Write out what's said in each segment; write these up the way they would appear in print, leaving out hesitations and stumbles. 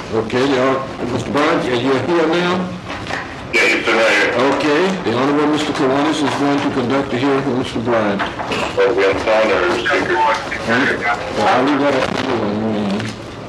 Okay, Mr. Bryant, are you here now? Yes, Mr. Mayor. Okay, the Honorable Mr. Kiwanis is going to conduct the hearing for Mr. Bryant. Oh, we have phone or speaker? I'll leave that up to you.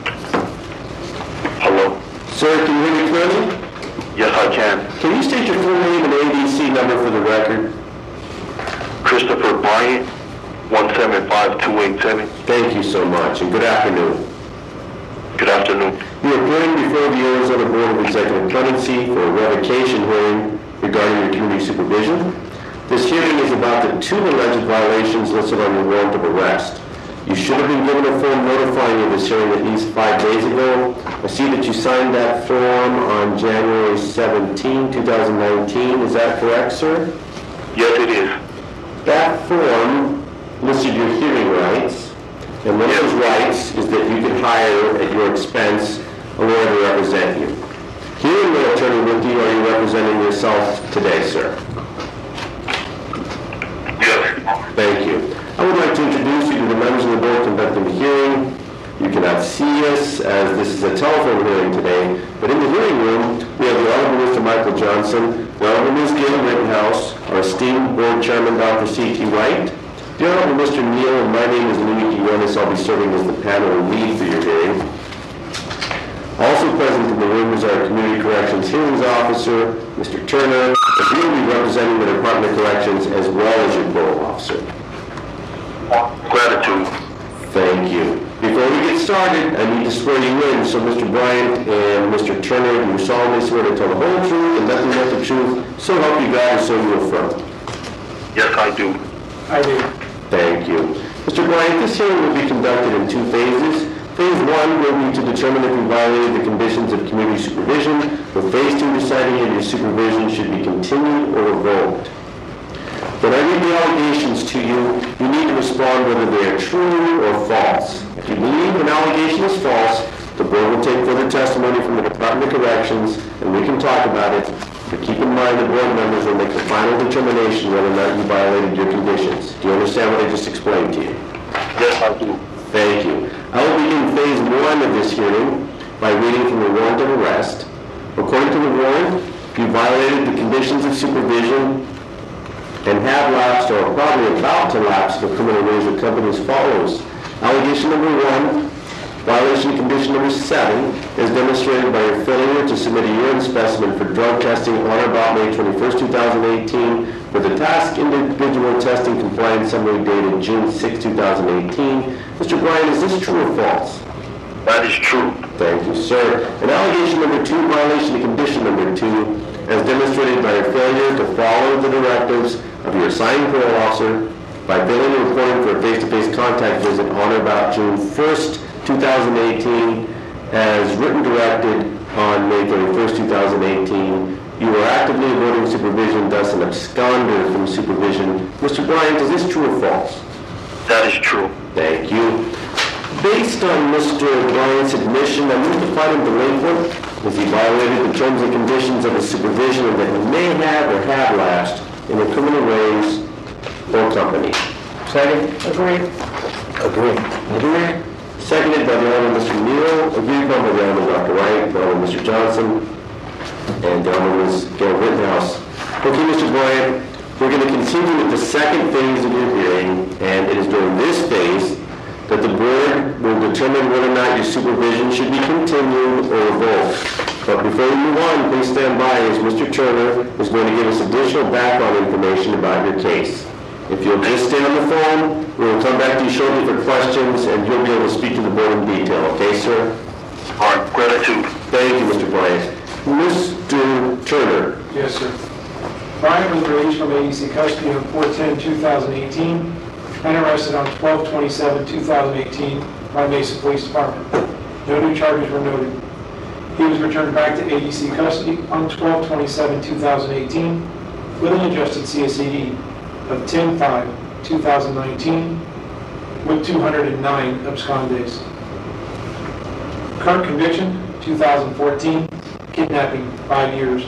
Hello? Sir, can you hear me clearly? Yes, I can. Can you state your full name and ADC number for the record? Christopher Bryant, 175287. Thank you so much, and good afternoon. Good afternoon. You are appearing before the Arizona Board of Executive Clemency for a revocation hearing regarding your community supervision. This hearing is about the 2 alleged violations listed on your warrant of arrest. You should have been given a form notifying you of this hearing at least 5 days ago. I see that you signed that form on January 17, 2019. Is that correct, sir? Yes, it is. That form listed your hearing rights. And one of those rights is that you can hire at your expense a lawyer to represent you. Hearing the attorney with you, are you representing yourself today, sir? Yes. Thank you. I would like to introduce you to the members of the board conducting the hearing. You cannot see us as this is a telephone hearing today, but in the hearing room, we have the Honorable Mr. Michael Johnson, the Honorable Ms. Gail Rittenhouse, our esteemed board chairman, Dr. C.T. Wright, the Honorable Mr. Neal, and my name is Louis Quinones. I'll be serving as the panel lead for your hearing. Also present in the room is our Community Corrections Hearings Officer, Mr. Turner, and he will be representing the Department of Corrections as well as your parole officer. Gratitude. Thank you. Before we get started, I need to swear you in. So, Mr. Bryant and Mr. Turner, do you solemnly swear to tell the whole truth and nothing but the truth, so help you God and so you affirm? Yes, I do. I do. Thank you. Mr. Bryant, this hearing will be conducted in 2 phases. Phase 1 will be to determine if you violated the conditions of community supervision, with Phase 2 deciding if your supervision should be continued or revoked. When I read the allegations to you, you need to respond whether they are true or false. If you believe an allegation is false, the board will take further testimony from the Department of Corrections, and we can talk about it. But keep in mind the board members will make the final determination whether or not you violated your conditions. Do you understand what I just explained to you? Yes, I do. Thank you. I will begin Phase 1 of this hearing by reading from the warrant of arrest. According to the warrant, you violated the conditions of supervision and have lapsed or are probably about to lapse the criminal rules of company as follows. Allegation number 1, violation of condition number 7 is demonstrated by your failure to submit a urine specimen for drug testing on or about May 21st, 2018 for the task individual testing compliance summary dated June 6, 2018. Mr. Bryan, is this true or false? That is true. Thank you, sir. And allegation number 2, violation of condition number 2, as demonstrated by your failure to follow the directives of your assigned parole officer by failing to report him for a face-to-face contact visit on or about June 1st, 2018, as written directed on May 31st, 2018. You were actively avoiding supervision, thus an absconder from supervision. Mr. Bryant, is this true or false? That is true. Thank you. Based on Mr. Bryant's admission, I move to find him delinquent as he violated the terms and conditions of his supervision and that he may have or have lapsed in the criminal ways or company. Second? Agree. Agree. Seconded by the Honorable Mr. Neal, agreed by the Honorable Dr. Wright, the Honorable Mr. Johnson, and the Honorable Ms. Gail Rittenhouse. Okay, Mr. Bryant, we're going to continue with the second phase of your hearing, and it is during this phase that the board will determine whether or not your supervision should be continued or revoked. But before we move on, please stand by as Mr. Turner is going to give us additional background information about your case. If you'll just stay on the phone, we will come back to you shortly for questions, and you'll be able to speak to the board in detail. Okay, sir? All right, gratitude. Thank you, Mr. Bryant. Mr. Turner. Yes, sir. Brian was released from ADC custody on 4/10/2018 and arrested on 12/27/2018 by Mesa Police Department. No new charges were noted. He was returned back to ADC custody on 12/27/2018 with an adjusted CSAD of 10/5/2019 with 209 abscond days. Current conviction, 2014, kidnapping, 5 years.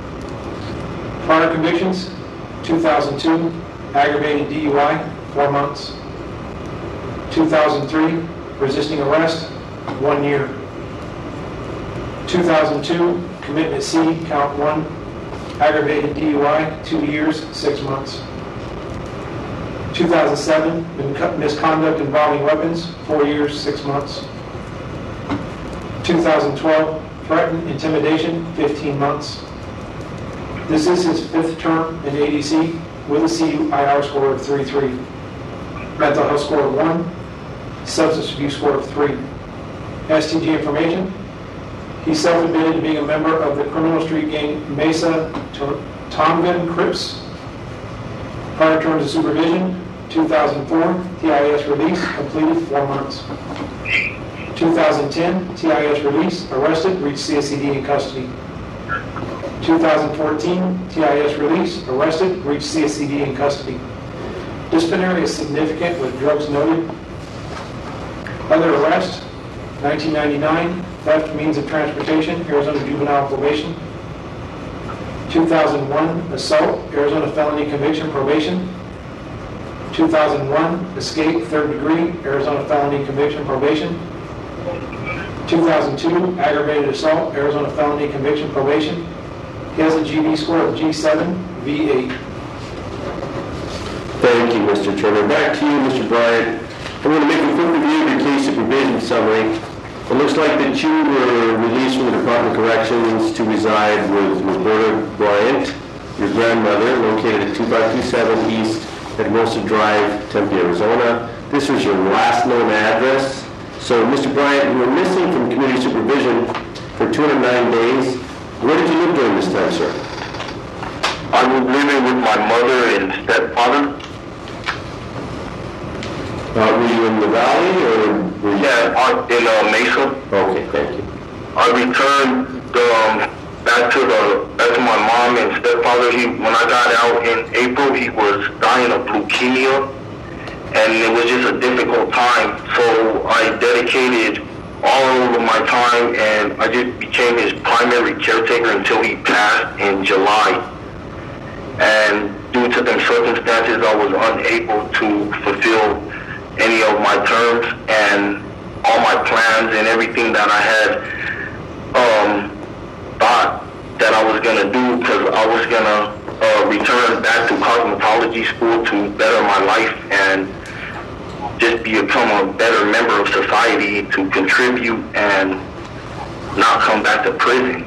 Prior convictions, 2002, aggravated DUI, 4 months. 2003, resisting arrest, 1 year. 2002, commitment C, count 1, aggravated DUI, 2 years, 6 months. 2007, misconduct involving weapons, 4 years, 6 months. 2012, threatened intimidation, 15 months. This is his 5th term in ADC with a CIR score of 3.3, mental health score of 1, substance abuse score of 3. STG information: he self-admitted to being a member of the criminal street gang Mesa Tongan Crips. Prior terms of supervision: 2004, TIS release, completed 4 months. 2010, TIS release, arrested, reached CSCD in custody. 2014, TIS release, arrested, reached CSCD in custody. Disciplinary is significant with drugs noted. Other arrest: 1999, theft means of transportation, Arizona juvenile probation. 2001, assault, Arizona felony conviction probation. 2001, escape, 3rd degree, Arizona felony conviction probation. 2002, aggravated assault, Arizona felony conviction probation. He has a GV score of G7, V8. Thank you, Mr. Turner. Back to you, Mr. Bryant. I'm going to make a quick review of your case supervision summary. It looks like that you were released from the Department of Corrections to reside with Roberta Bryant, your grandmother, located at 2527 East Hermosa Drive, Tempe, Arizona. This was your last known address. So, Mr. Bryant, you were missing from community supervision for 209 days. Where did you live during this time, sir? I was living with my mother and stepfather. Were you in the valley or were you? Yeah, in Mesa. Okay, thank you. I returned back to my mom and stepfather. When I got out in April, he was dying of leukemia, and it was just a difficult time. So I dedicated all of my time, and I just became his primary caretaker until he passed in July. And due to them circumstances, I was unable to fulfill any of my terms and all my plans and everything that I had thought that I was going to do, because I was going to return back to cosmetology school to better my life and just become a better member of society, to contribute and not come back to prison.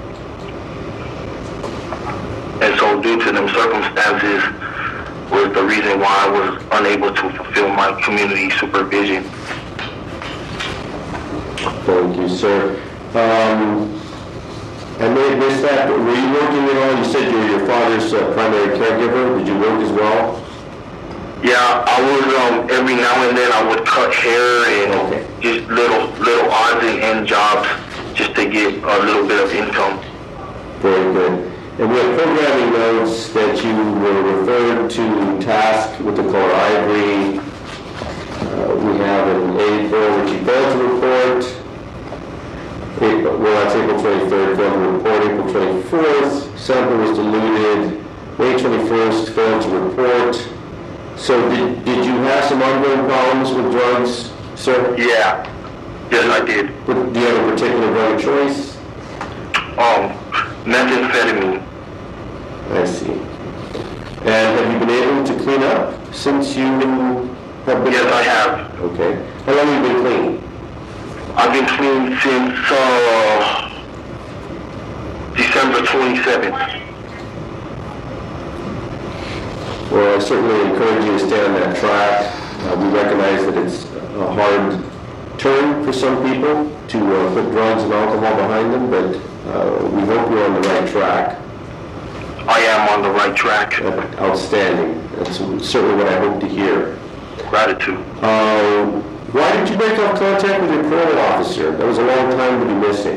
And so due to them circumstances was the reason why I was unable to fulfill my community supervision. Thank you, sir. I may have missed that, but were you working at all? You said you were your father's primary caregiver. Did you work as well? Yeah, I was, every now and then I would cut hair and just little odds and end jobs just to get a little bit of income. Very good. And we have programming notes that you were referred to task with the color ivory. We have an A4 which you failed to report. Well, that's April 23rd, failed to report. April 24th, sample was diluted. May 21st, failed to report. So did you have some ongoing problems with drugs, sir? Yeah, yes I did. Do you have a particular drug of choice? Methamphetamine. I see. And have you been able to clean up since you have been? Yes, I have. Okay. How long have you been clean? I've been clean since December 27th. Well, I certainly encourage you to stay on that track. We recognize that it's a hard turn for some people to put drugs and alcohol behind them, but we hope you're on the right track. I am on the right track. Outstanding. That's certainly what I hope to hear. Gratitude. Why did you break off contact with your parole officer? That was a long time to be missing.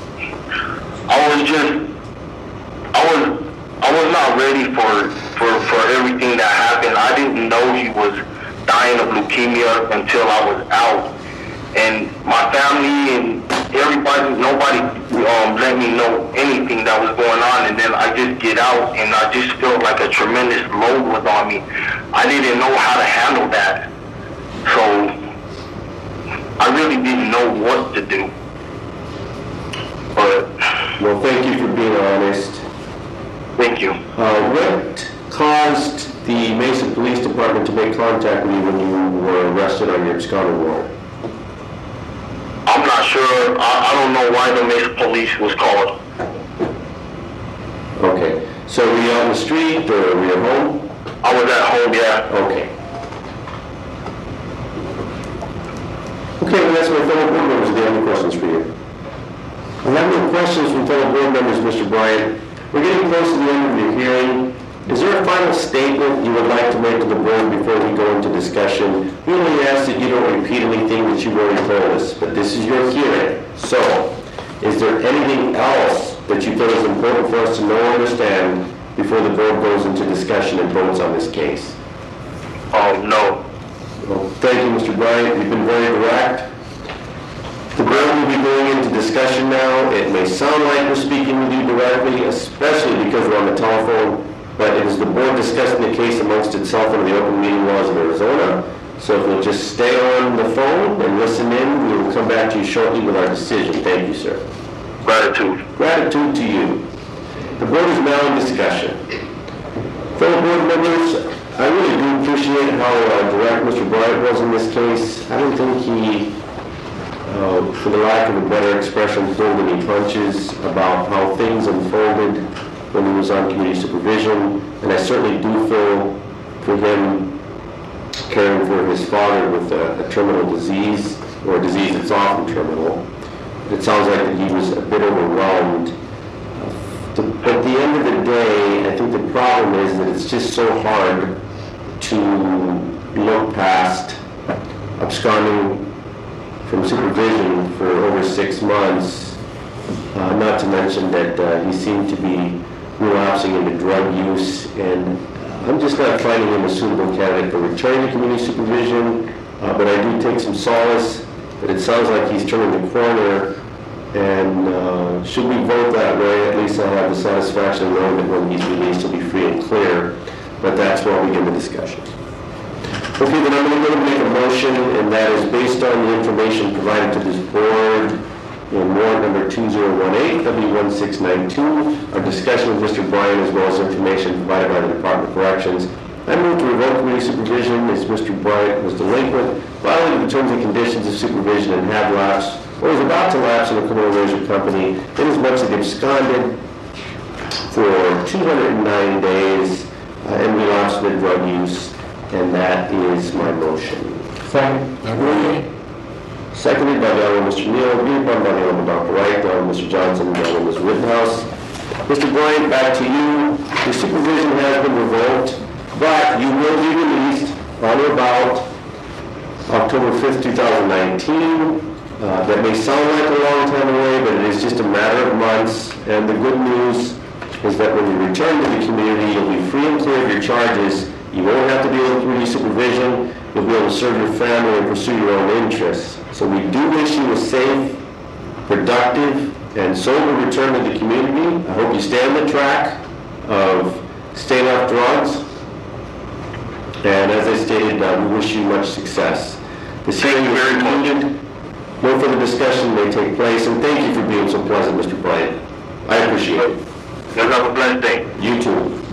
I was not ready for everything that happened. I didn't know he was dying of leukemia until I was out. And my family and everybody, nobody let me know anything that was going on. And then I just get out and I just felt like a tremendous load was on me. I didn't know how to handle that. So I really didn't know what to do. But Well, thank you for being honest. Thank you. What caused the Mesa Police Department to make contact with you when you were arrested on your absconding warrant? I'm not sure. I don't know why the Mesa Police was called. Okay. So were you out in the street or were you at home? I was at home, yeah. Okay. Okay, well, that's my fellow board members. Do you have any questions for you? I have no questions from fellow board members, Mr. Bryant. We're getting close to the end of the hearing. Is there a final statement you would like to make to the board before we go into discussion? We only ask that you don't repeat anything that you've already told us, but this is your hearing. So, is there anything else that you feel is important for us to know or understand before the board goes into discussion and votes on this case? No. Well, thank you, Mr. Bryant. You've been very direct. The board will be going into discussion now. It may sound like we're speaking with you directly, especially because we're on the telephone, but it is the board discussing the case amongst itself under the open meeting laws of Arizona. So if you'll just stay on the phone and listen in, we will come back to you shortly with our decision. Thank you, sir. Gratitude. Gratitude to you. The board is now in discussion. Fellow board members, I really do appreciate how direct Mr. Bryant was in this case. I don't think he, for the lack of a better expression, pulled any punches about how things unfolded when he was on community supervision. And I certainly do feel for him caring for his father with a terminal disease, or a disease that's often terminal. It sounds like that he was a bit overwhelmed. But at the end of the day, I think the problem is that it's just so hard to look past absconding from supervision for over 6 months, not to mention that he seemed to be relapsing into drug use, and I'm just not finding him a suitable candidate for returning to community supervision, but I do take some solace that it sounds like he's turning the corner, and should we vote that way, at least I'll have the satisfaction of knowing that when he's released he'll be free and clear, but that's where we begin the discussion. Okay, then I'm going to make a motion, and that is based on the information provided to this board in warrant number 2018, W1692, our discussion with Mr. Bryan, as well as information provided by the Department of Corrections. I move to revoke community supervision as Mr. Bryant was delinquent, violated the terms and conditions of supervision, and had lapsed, or was about to lapse in a criminal erasure company, inasmuch as he absconded for 209 days and relapsed with drug use, and that is my motion. Second. Seconded by the Honorable Mr. Neal, agreed upon by the Honorable Dr. Wright, the Honorable Mr. Johnson, and the Honorable Ms. Rittenhouse. Mr. Bryant, back to you. Your supervision has been revoked, but you will be released on or about October 5th, 2019. That may sound like a long time away, but it is just a matter of months. And the good news is that when you return to the community, you'll be free and clear of your charges. You won't have to deal with community supervision. You'll be able to serve your family and pursue your own interests. So we do wish you a safe, productive, and sober return to the community. I hope you stay on the track of staying off drugs. And as I stated, we wish you much success. This hearing is concluded. No further discussion may take place, and thank you for being so pleasant, Mr. Bryant. I appreciate it. You have a blessed day. You too.